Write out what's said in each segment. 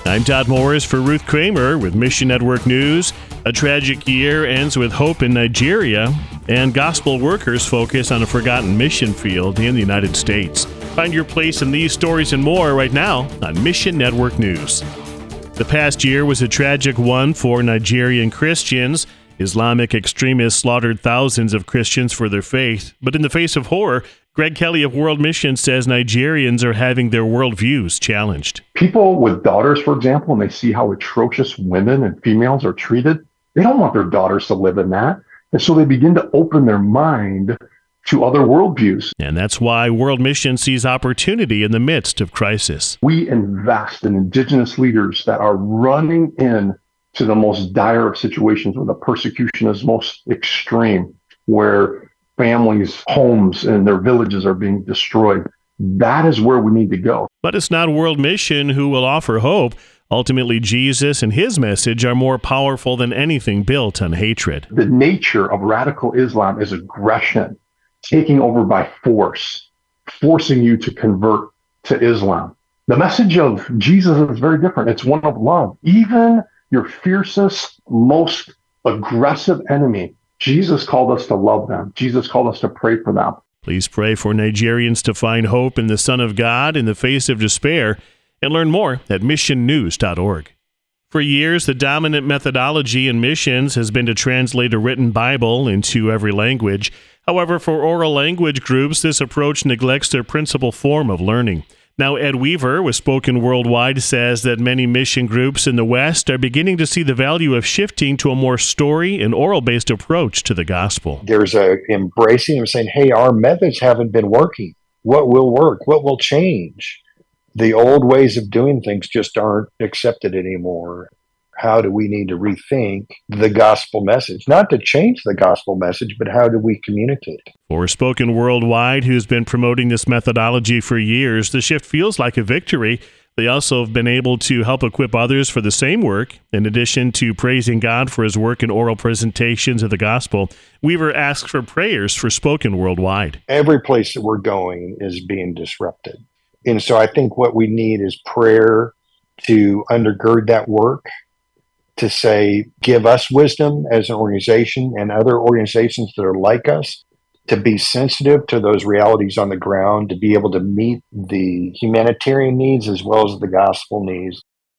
I'm Todd Morris for Ruth Kramer with Mission Network News. A tragic year ends with hope in Nigeria, and gospel workers focus on a forgotten mission field in the United States. Find your place in these stories and more right now on Mission Network News. The past year was a tragic one for Nigerian Christians. Islamic extremists slaughtered thousands of Christians for their faith, but in the face of horror, Greg Kelly of World Mission says Nigerians are having their worldviews challenged. People with daughters, for example, and they see how atrocious women and females are treated, they don't want their daughters to live in that. And so they begin to open their mind to other worldviews. And that's why World Mission sees opportunity in the midst of crisis. We invest in indigenous leaders that are running in to the most dire of situations where the persecution is most extreme, where families, homes, and their villages are being destroyed. That is where we need to go. But it's not World Mission who will offer hope. Ultimately, Jesus and his message are more powerful than anything built on hatred. The nature of radical Islam is aggression, taking over by force, forcing you to convert to Islam. The message of Jesus is very different. It's one of love. Even your fiercest, most aggressive enemy, Jesus called us to love them. Jesus called us to pray for them. Please pray for Nigerians to find hope in the Son of God in the face of despair, and learn more at missionnews.org. For years, the dominant methodology in missions has been to translate a written Bible into every language. However, for oral language groups, this approach neglects their principal form of learning. Now, Ed Weaver with Spoken Worldwide says that many mission groups in the West are beginning to see the value of shifting to a more story and oral-based approach to the gospel. There's a embracing of saying, hey, our methods haven't been working. What will work? What will change? The old ways of doing things just aren't accepted anymore. How do we need to rethink the gospel message? Not to change the gospel message, but how do we communicate? For Spoken Worldwide, who's been promoting this methodology for years, the shift feels like a victory. They also have been able to help equip others for the same work. In addition to praising God for his work in oral presentations of the gospel, Weaver asks for prayers for Spoken Worldwide. Every place that we're going is being disrupted. And so I think what we need is prayer to undergird that work, to say, give us wisdom as an organization and other organizations that are like us, to be sensitive to those realities on the ground, to be able to meet the humanitarian needs as well as the gospel needs.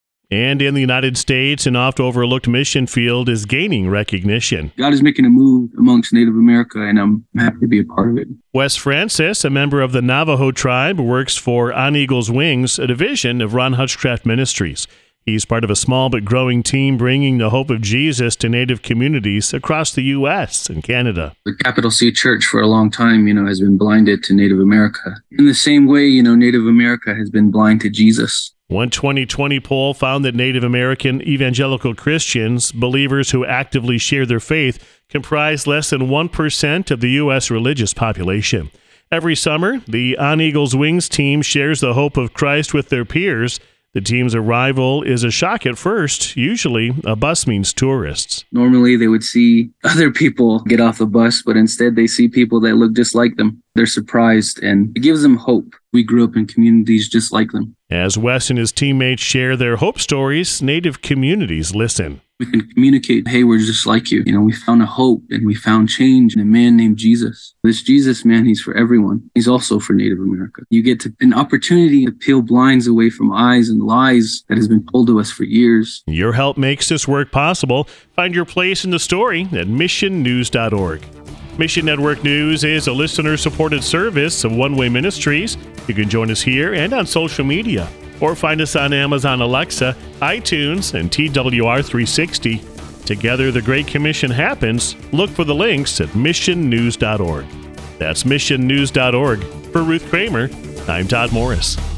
And in the United States, an oft-overlooked mission field is gaining recognition. God is making a move amongst Native America, and I'm happy to be a part of it. Wes Francis, a member of the Navajo tribe, works for On Eagle's Wings, a division of Ron Hutchcraft Ministries. He's part of a small but growing team bringing the hope of Jesus to Native communities across the U.S. and Canada. The Capital C Church for a long time, has been blinded to Native America. In the same way, Native America has been blind to Jesus. One 2020 poll found that Native American evangelical Christians, believers who actively share their faith, comprise less than 1% of the U.S. religious population. Every summer, the On Eagle's Wings team shares the hope of Christ with their peers. The team's arrival is a shock at first. Usually, a bus means tourists. Normally, they would see other people get off the bus, but instead they see people that look just like them. They're surprised, and it gives them hope. We grew up in communities just like them. As Wes and his teammates share their hope stories, Native communities listen. We can communicate, hey, we're just like you. We found a hope and we found change in a man named Jesus. This Jesus, man, he's for everyone. He's also for Native America. You get an opportunity to peel blinds away from eyes and lies that has been told to us for years. Your help makes this work possible. Find your place in the story at missionnews.org. Mission Network News is a listener-supported service of One Way Ministries. You can join us here and on social media, or find us on Amazon Alexa, iTunes, and TWR360. Together, the Great Commission happens. Look for the links at missionnews.org. That's missionnews.org. For Ruth Kramer, I'm Todd Morris.